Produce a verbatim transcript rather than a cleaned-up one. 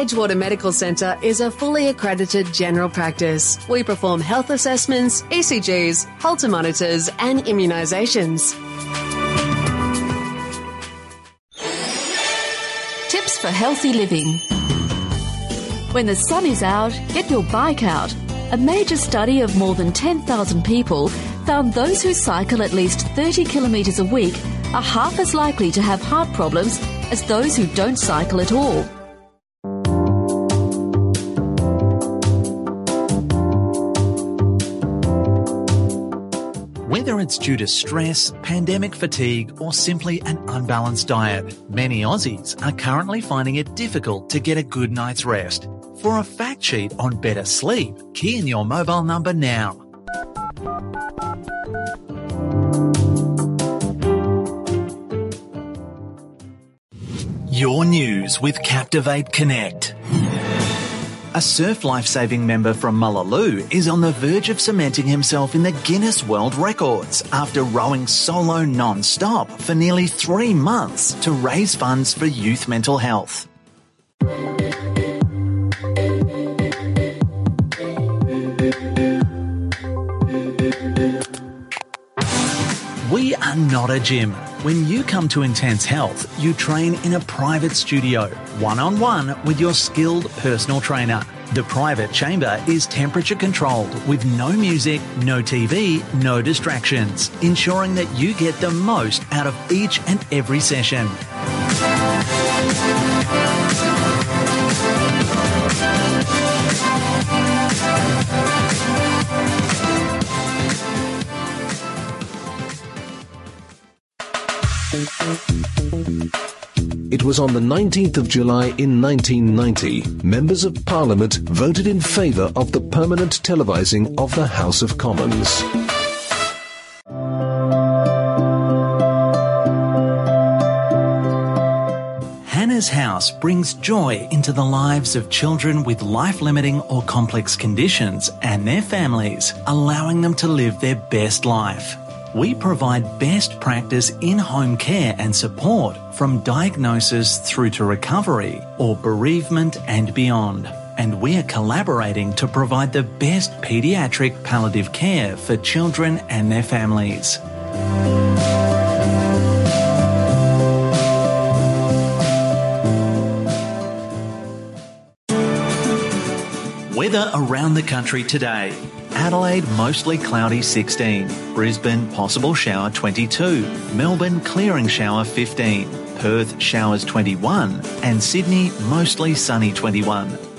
Edgewater Medical Centre is a fully accredited general practice. We perform health assessments, E C Gs, Holter monitors and immunisations. Tips for healthy living. When the sun is out, get your bike out. A major study of more than ten thousand people found those who cycle at least thirty kilometres a week are half as likely to have heart problems as those who don't cycle at all. Whether it's due to stress, pandemic fatigue, or simply an unbalanced diet, many Aussies are currently finding it difficult to get a good night's rest. For a fact sheet on better sleep, key in your mobile number now. Your news with Captivate Connect. A Surf Lifesaving member from Mullaloo is on the verge of cementing himself in the Guinness World Records after rowing solo non-stop for nearly three months to raise funds for youth mental health. We are not a gym. When you come to Intense Health, you train in a private studio, one-on-one with your skilled personal trainer. The private chamber is temperature controlled with no music, no T V, no distractions, ensuring that you get the most out of each and every session. It was on the nineteenth of July in nineteen ninety, members of Parliament voted in favour of the permanent televising of the House of Commons. Hannah's House brings joy into the lives of children with life-limiting or complex conditions and their families, allowing them to live their best life. We provide best practice in-home care and support from diagnosis through to recovery or bereavement and beyond. And we are collaborating to provide the best paediatric palliative care for children and their families. Weather around the country today. Adelaide, mostly cloudy sixteen. Brisbane, possible shower twenty-two. Melbourne, clearing shower fifteen. Perth, showers twenty-one. And Sydney, mostly sunny twenty-one.